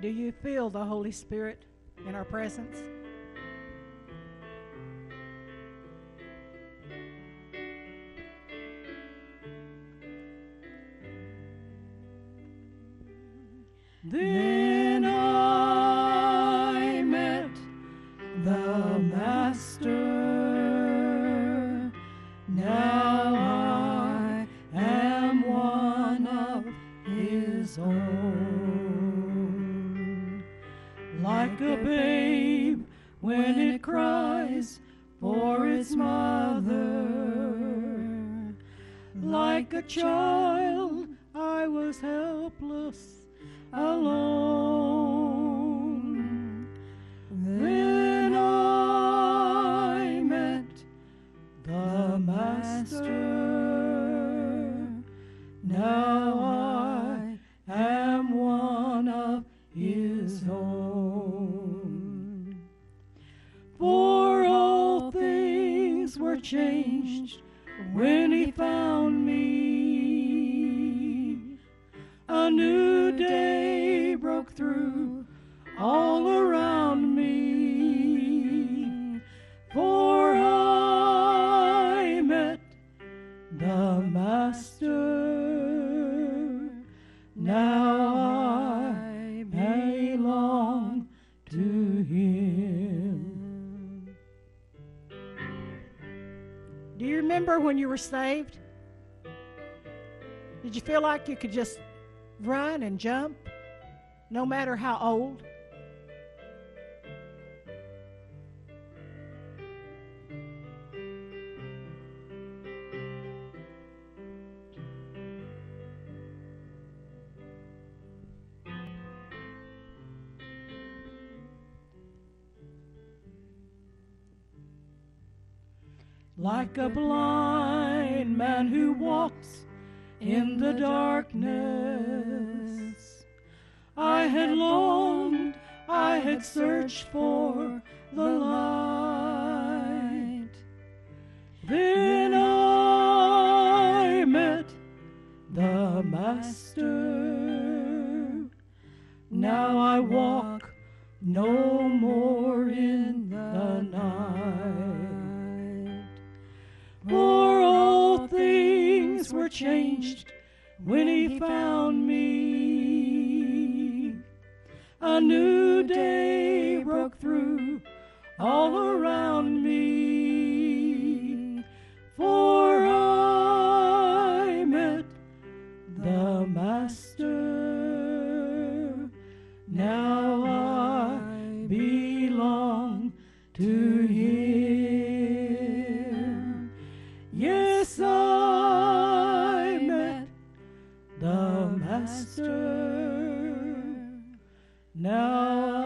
Do you feel the Holy Spirit in our presence? Then I met the Master. Now I am one of his own. Like a babe when it cries for its mother, like a child I was helpless, alone. Then I met the Master. Now I am one of his own. For all things were changed when he found me. A new day broke through all around me, for I met the Master. Now I belong to him. Do you remember when you were saved? Did you feel like you could just run and jump, no matter how old? Like a blind man who walks in the darkness, I had longed, I had searched for the light. Then I met the Master. Now I walk no more in the night. For all things were changed when he found me. A new day broke through all around me, for I met the Master. Now I belong to him. Yes, I met the Master. Now